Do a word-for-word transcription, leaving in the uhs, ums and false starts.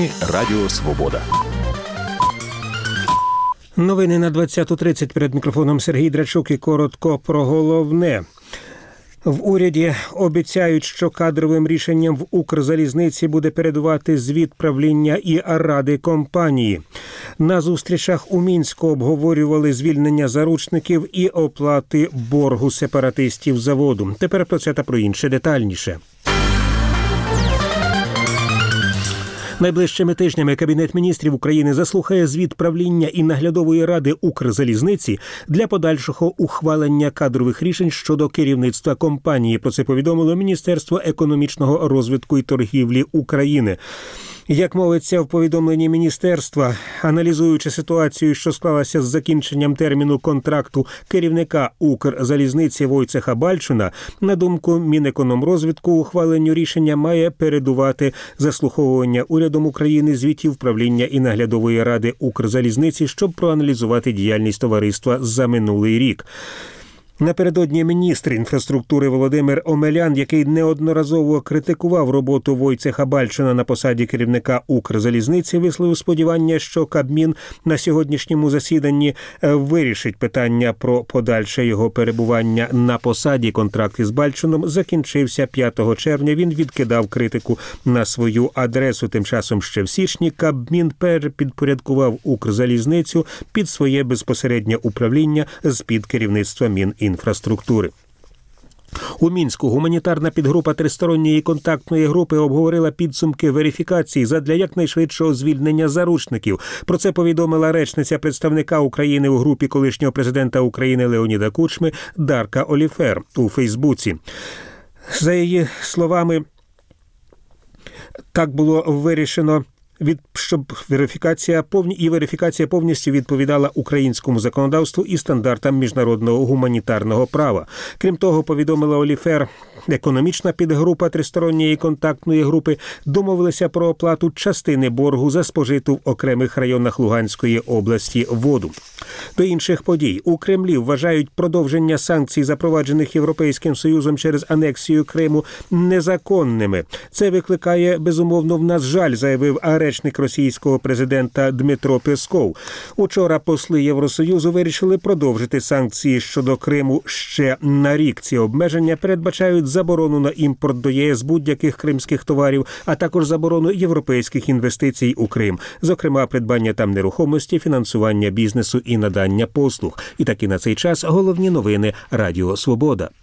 Новини Радіо Свобода. Новини на двадцяту тридцять. Перед мікрофоном Сергій Драчук і коротко про головне. В уряді обіцяють, що кадровим рішенням в Укрзалізниці буде передувати звіт правління і ради компанії. На зустрічах у Мінську обговорювали звільнення заручників і оплати боргу сепаратистів заводу. Тепер про це та про інше детальніше. Найближчими тижнями Кабінет міністрів України заслухає звіт правління і наглядової ради Укрзалізниці для подальшого ухвалення кадрових рішень щодо керівництва компанії. Про це повідомило Міністерство економічного розвитку і торгівлі України. Як мовиться в повідомленні міністерства, аналізуючи ситуацію, що склалася з закінченням терміну контракту керівника Укрзалізниці Войцеха Бальчуна, на думку Мінекономрозвитку, ухваленню рішення має передувати заслуховування урядом України звітів правління і наглядової ради Укрзалізниці, щоб проаналізувати діяльність товариства за минулий рік. Напередодні міністр інфраструктури Володимир Омелян, який неодноразово критикував роботу Войцеха Бальчуна на посаді керівника Укрзалізниці, висловив сподівання, що Кабмін на сьогоднішньому засіданні вирішить питання про подальше його перебування на посаді. Контракт із Бальчуном закінчився п'ятого червня. Він відкидав критику на свою адресу. Тим часом ще в січні Кабмін перепідпорядкував Укрзалізницю під своє безпосереднє управління з-під керівництва Мінінфраструктури. інфраструктури. У Мінську гуманітарна підгрупа тристоронньої контактної групи обговорила підсумки верифікації задля якнайшвидшого звільнення заручників. Про це повідомила речниця представника України у групі колишнього президента України Леоніда Кучми Дарка Оліфер у Фейсбуці. За її словами, так було вирішено, від щоб верифікація повні і верифікація повністю відповідала українському законодавству і стандартам міжнародного гуманітарного права. Крім того, повідомила Оліфер, економічна підгрупа тристоронньої контактної групи домовилася про оплату частини боргу за спожиту в окремих районах Луганської області воду. До інших подій. У Кремлі вважають продовження санкцій, запроваджених Європейським Союзом через анексію Криму, незаконними. Це викликає, безумовно, в нас жаль, заявив речник російського президента Дмитро Песков. Учора посли Євросоюзу вирішили продовжити санкції щодо Криму ще на рік. Ці обмеження передбачають заборону на імпорт до ЄС будь-яких кримських товарів, а також заборону європейських інвестицій у Крим, зокрема придбання там нерухомості, фінансування бізнесу і надання послуг. І таки на цей час головні новини Радіо Свобода.